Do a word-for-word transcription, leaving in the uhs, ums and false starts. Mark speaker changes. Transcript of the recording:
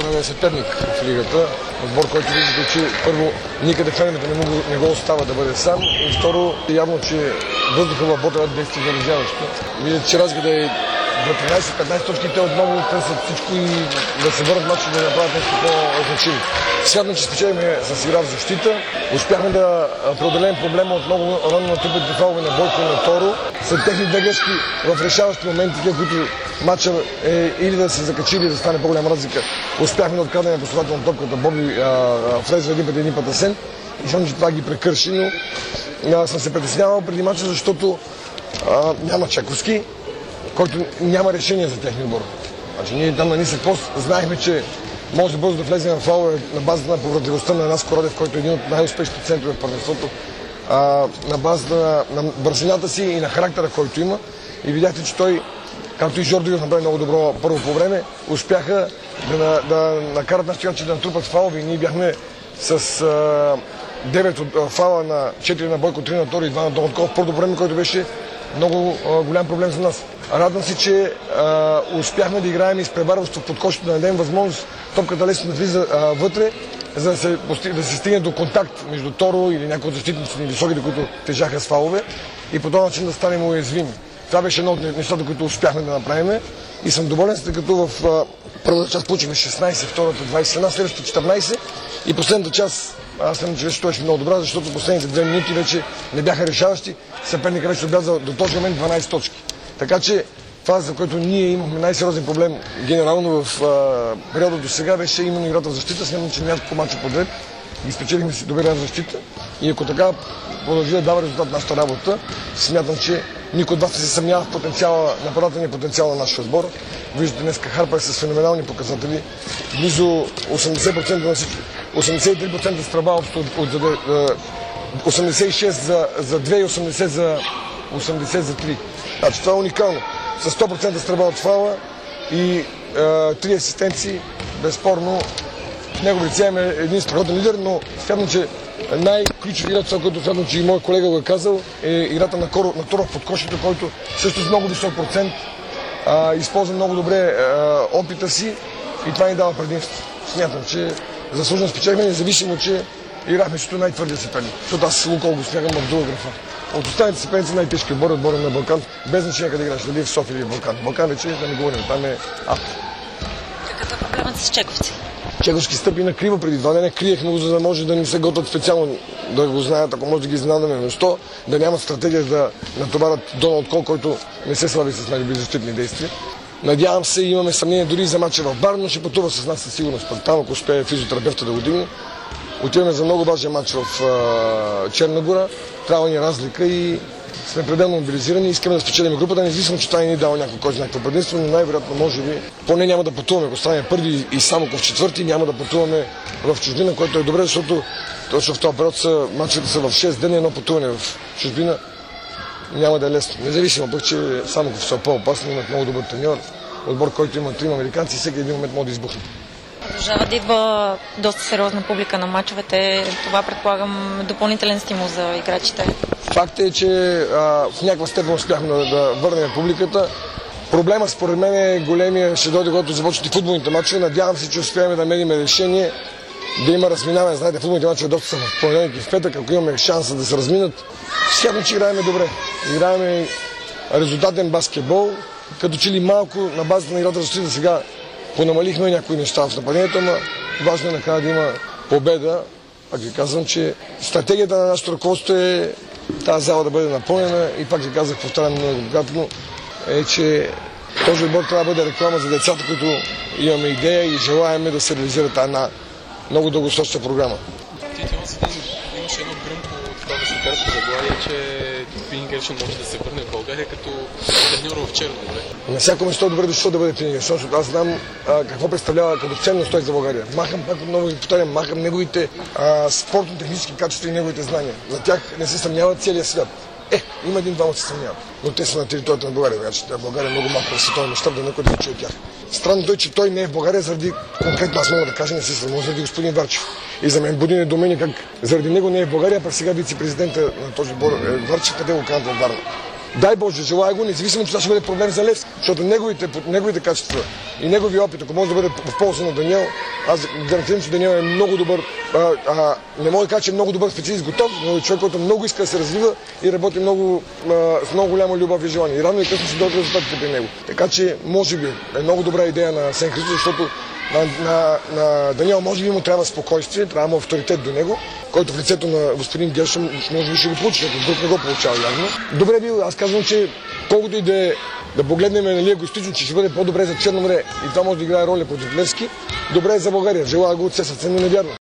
Speaker 1: най-новия съперник в лигата. Отбор, който вижда, че първо никъде феновете не, не го остава да бъде сам. И второ, явно, че въздуха в Ботева действа заразяващо. Виждат, че разгледа е до тринайсет-петнайсет точки, те отново търсят всичко и да се върнат матча да направят нещо по-значимо. Смятам, че спечелихме с игра в защита. Успяхме да преодолеем проблема от много рано натрупаните фалове на Бойко и на Торо. След техни две грешки в решаващи моменти, които матча е или да се закачи, или да стане по-голяма разлика. Успяхме да откраднем последователно топката. Боби влезе един път, един път Асен. И смятам, че това ги прекърши, но а, съм се притеснявал преди матча, защото а, няма Чаковски, който няма решение за техния отбор. Значи ние там на нисък пост знаехме, че може бързо да влезе на фаула на базата на повратливостта на Наско Радев, който е един от най-успешните центрове в първенството, на базата на, на бързината си и на характера, който има. И видяхте, че той, както и Жордиев направи много добро първо по време, успяха да, да накарат нашите играчи да натрупат фаули. Ние бяхме с а, девет от фаула на четири на Бойко, три на Тори и два на Домотков. Първо време, който беше много а, голям проблем за нас. Радвам се, че а, успяхме да играем изпреварващо под кошето, да дадем възможност топката лесно да влиза а, вътре, за да се, да се стигне до контакт между Торо или някои от защитниците ни високите, които тежаха с фалове, и по този начин да станем уязвими. Това беше едно от нещата, които успяхме да направим, и съм доволен, тъй като в а, първата част получихме шестнайсет, втората двайсет и една, следващата четиринайсет и последната част аз съм, че вече беше много добра, защото последните две минути вече не бяха решаващи. Съперника вече отбеляза до този момент дванайсет точки. Така че това, за което ние имахме най-сериозен проблем генерално в а, периода до сега, беше именно играта в защита. Смятам, че няколко мача подред ги спечелихме си добре в защита, и ако така продължи да дава резултат нашата работа, смятам, че никой от вас не се съмнява в потенциала, нападателния потенциал на нашия отбор. Виждате днес Харпа е с феноменални показатели. Близо осемдесет процента на всички, осемдесет и три процента стрелба общо от, от, от осемдесет и шест за, за две и осемдесет за осемдесет за три. Значи това е уникално. С сто процента стрелба от фаула и три асистенции, безспорно в него лице е един спортен лидер, но смятам, че най-ключов играч, който смятам, че и мой колега го е казал, е играта на, Коро, на Торов под кошето, който също с много висок процент а, използва много добре а, опита си, и това ни дава предимство. Смятам, че заслужено спечелихме, независимо, че играхме също най-твърдия съперник, защото аз Лукол го смягам в друга графа. От останалите съперници най-тежки отбор, отбора на Балкан, без значение къде играш, дали в София или в Балкан. Балкан вече да не говорим, там е ап.
Speaker 2: Какъв е проблемът с Чековци?
Speaker 1: Чековски стъпи на криво преди два дена, криехме го, за да може да ни се готвят специално, да го знаят, ако може да ги изненадаме вместо, да нямат стратегия да натоварят Доналд Кол, който не се слави с най-добри защитни действия. Надявам се, имаме съмнение дори за мача в Бар, но ще пътува с нас със сигурност. Там, ако успее физиотерапевта да го дигне, отиваме за много важен матч в а, Черна гора. Трябва ни разлика и сме пределно мобилизирани. Искаме да спечелим групата, независимо, че това не ни дава някой кой знае какво предимство, но най-вероятно може би поне няма да пътуваме. Ако станем първи и само в четвърти, няма да пътуваме в чужбина, което е добре, защото точно в този период са, матчите са в шест дни, едно пътуване в чужбина няма да е лесно. Независимо пък, че Самоков са по-опасни, имат много добър треньор, отбор, който има трима американци, и всеки един момент може да избухне.
Speaker 2: Продължава да идва доста сериозна публика на мачовете. Това, предполагам, допълнителен стимул за играчите.
Speaker 1: Факт е, че а, в някаква степен успяхме да, да върнем публиката. Проблема според мен е големия, ще дойде, когато започват и футболните мачове. Надявам се, че успеем да намерим решение, да има разминаване. Знаете, футболните мачове доста са в понеделник и в петък, ако имаме шанса да се разминат. Смятам, че играем добре. Играем резултатен баскетбол, като че ли малко на базата на играта за защита сега понамалихме някои неща в нападението, но важно е накрая да има победа. Пак ви казвам, че стратегията на нашето ръководство е тази зала да бъде напълнена, и пак ви казах, повтарям многократно, е, че този отбор трябва да бъде реклама за децата, които имаме идея и желаем да се реализира една много дългосрочна програма.
Speaker 3: Имаше едно гръмко такова шофьорско заглавие, че Пин Гершин може да се върне в България като треньор в Черно море.
Speaker 1: На всяко место е добре дошло да бъде Пин Гершин, защото аз знам а, какво представлява като ценност той за България. Махам, пак отново ви повтарям, махам неговите спортно-технически качества и неговите знания. За тях не се съмнява целият свят. Е, има един-двама се съмняват, но те са на територията на България, така че България е много малко в световен мащаб, да никой да се чуе тях. Странно той, че той не е в България заради, конкретно аз мога да кажа, не се срамувам, заради господин Варчев. И за мен буди недоумение как заради него не е в България, пък сега вице-президента на този отбор Варчев, къде го канат във Варна. Дай Боже, желая го, независимо, че това ще бъде проблем за Левски, защото неговите, неговите качества и неговия опит, ако може да бъде в полза на Даниел, аз гарантирам, че Даниел е много добър, а, а, не мога да кажа, че е много добър специалист, готов, но е човек, който много иска да се развива и работи много, а, с много голяма любов и желание. И рано или късно ще дойдат резултатите при него. Така че, може би, е много добра идея на Асен Христов, защото на, на, на Даниел може би му трябва спокойствие, трябва му авторитет до него, който в лицето на господин Гершъм може би ще го получи, защото друг не го получава явно. Добре бил, аз казвам, че колкото и да е да погледнем нали, егоистично, че ще бъде по-добре за Черно море и това може да играе роля против Левски, добре е за България. Желая го от все сърце, но не вярвам.